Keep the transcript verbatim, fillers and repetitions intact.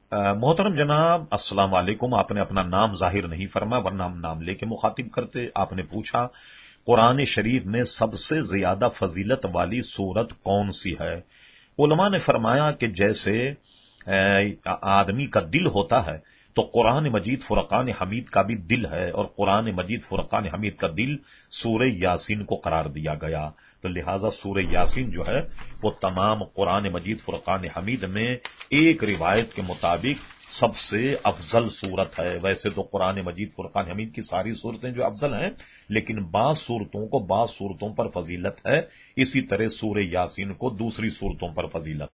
मोहतरम जनाब, अस्सलाम वालेकुम। आपने अपना नाम जाहिर नहीं फरमाया, वरना हम नाम लेके मुखातिब करते। आपने पूछा कुरान शरीफ में सबसे ज्यादा फजीलत वाली सूरत कौन सी है। उलमा ने फरमाया कि जैसे आदमी का दिल होता है तो कुरान मजीद फुरकान हमीद का भी दिल है, और कुरान मजीद फुरकान हमीद का दिल सूरह यासीन को करार दिया गया। तो लिहाजा सूरह यासीन जो है वो तमाम कुरान मजीद फुरकान हमीद में एक रिवायत के मुताबिक सबसे अफजल सूरत है। वैसे तो कुरान मजीद फुरकान हमीद की सारी सूरतें जो अफजल हैं, लेकिन बास सूरतों को बास सूरतों पर फजीलत है। इसी तरह सूरह यासीन को दूसरी सूरतों पर फजीलत